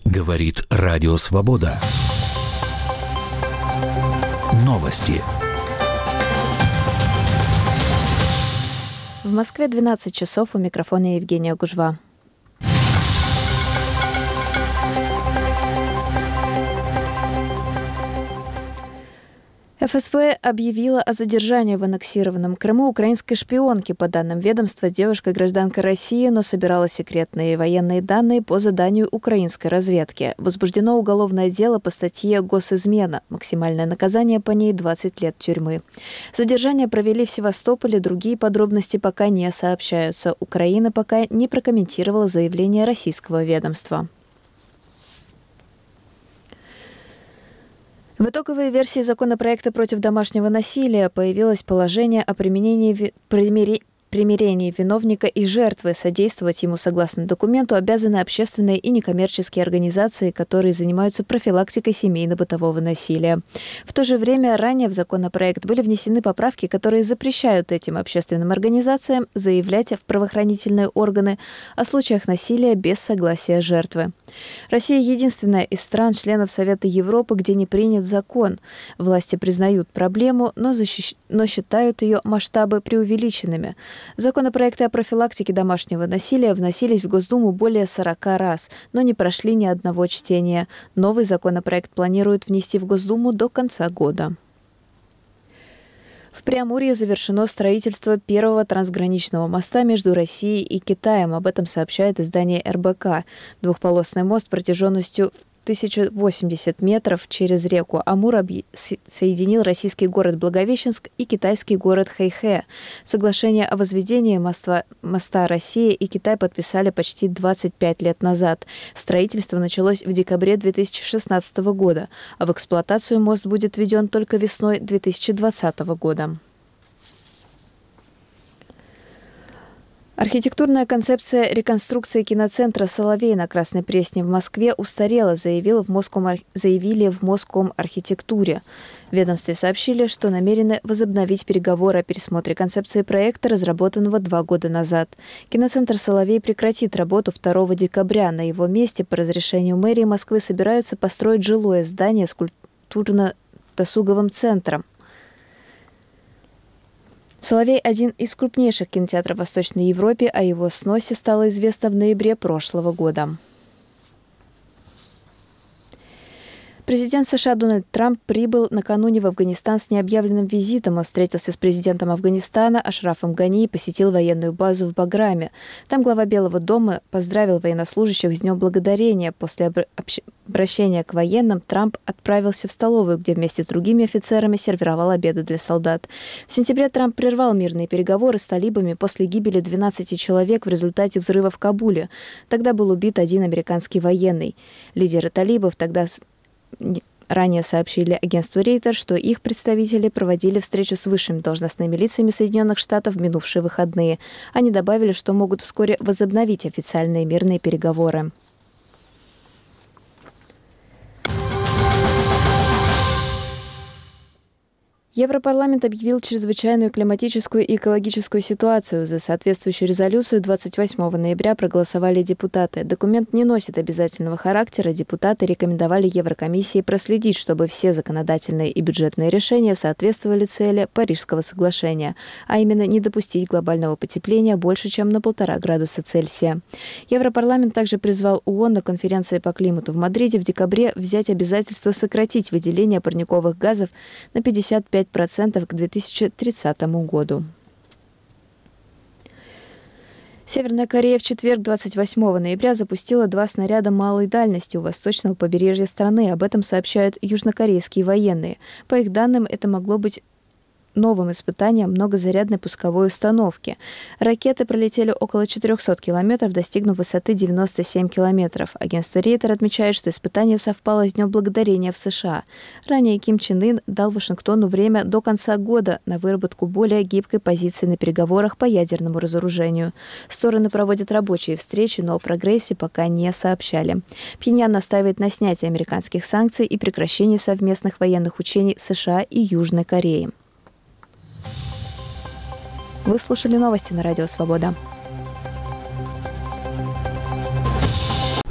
Говорит Радио Свобода. Новости. В Москве 12 часов, у микрофона Евгения Гужва. ФСБ объявила о задержании в аннексированном Крыму украинской шпионки. По данным ведомства, девушка гражданка России, но собирала секретные военные данные по заданию украинской разведки. Возбуждено уголовное дело по статье «Госизмена». Максимальное наказание по ней – 20 лет тюрьмы. Задержание провели в Севастополе. Другие подробности пока не сообщаются. Украина пока не прокомментировала заявление российского ведомства. В итоговой версии законопроекта против домашнего насилия появилось положение о примирении виновника и жертвы. Содействовать ему, согласно документу, обязаны общественные и некоммерческие организации, которые занимаются профилактикой семейно-бытового насилия. В то же время ранее в законопроект были внесены поправки, которые запрещают этим общественным организациям заявлять в правоохранительные органы о случаях насилия без согласия жертвы. Россия единственная из стран-членов Совета Европы, где не принят закон. Власти признают проблему, но считают ее масштабы преувеличенными. Законопроекты о профилактике домашнего насилия вносились в Госдуму более 40 раз, но не прошли ни одного чтения. Новый законопроект планируют внести в Госдуму до конца года. В Преамурье завершено строительство первого трансграничного моста между Россией и Китаем. Об этом сообщает издание РБК. Двухполосный мост протяженностью 1080 метров через реку Амур соединил российский город Благовещенск и китайский город Хэйхэ. Соглашение о возведении моста Россия и Китай подписали почти 25 лет назад. Строительство началось в декабре 2016 года, а в эксплуатацию мост будет введен только весной 2020 года. Архитектурная концепция реконструкции киноцентра «Соловей» на Красной Пресне в Москве устарела, заявили в Моском архитектуре. В ведомстве сообщили, что намерены возобновить переговоры о пересмотре концепции проекта, разработанного 2 года назад. Киноцентр «Соловей» прекратит работу 2 декабря. На его месте по разрешению мэрии Москвы собираются построить жилое здание с культурно-досуговым центром. «Соловей» – один из крупнейших кинотеатров в Восточной Европе, о его сносе стало известно в ноябре прошлого года. Президент США Дональд Трамп прибыл накануне в Афганистан с необъявленным визитом. Он встретился с президентом Афганистана Ашрафом Гани и посетил военную базу в Баграме. Там глава Белого дома поздравил военнослужащих с Днем Благодарения. После обращения к военным Трамп отправился в столовую, где вместе с другими офицерами сервировал обеды для солдат. В сентябре Трамп прервал мирные переговоры с талибами после гибели 12 человек в результате взрыва в Кабуле. Тогда был убит 1 американский военный. Лидеры талибов тогда ранее сообщили агентству Рейтер, что их представители проводили встречу с высшими должностными лицами Соединенных Штатов в минувшие выходные. Они добавили, что могут вскоре возобновить официальные мирные переговоры. Европарламент объявил чрезвычайную климатическую и экологическую ситуацию. За соответствующую резолюцию 28 ноября проголосовали депутаты. Документ не носит обязательного характера. Депутаты рекомендовали Еврокомиссии проследить, чтобы все законодательные и бюджетные решения соответствовали цели Парижского соглашения, а именно не допустить глобального потепления больше, чем на 1,5 градуса Цельсия. Европарламент также призвал ООН на конференции по климату в Мадриде в декабре взять обязательство сократить выделение парниковых газов на 55% к 2030 году. Северная Корея в четверг, 28 ноября, запустила 2 снаряда малой дальности у восточного побережья страны. Об этом сообщают южнокорейские военные. По их данным, это могло быть новым испытанием многозарядной пусковой установки. Ракеты пролетели около 400 километров, достигнув высоты 97 километров. Агентство Рейтер отмечает, что испытание совпало с Днем Благодарения в США. Ранее Ким Чен Ын дал Вашингтону время до конца года на выработку более гибкой позиции на переговорах по ядерному разоружению. Стороны проводят рабочие встречи, но о прогрессе пока не сообщали. Пхеньян настаивает на снятии американских санкций и прекращении совместных военных учений США и Южной Кореи. Вы слушали новости на Радио Свобода.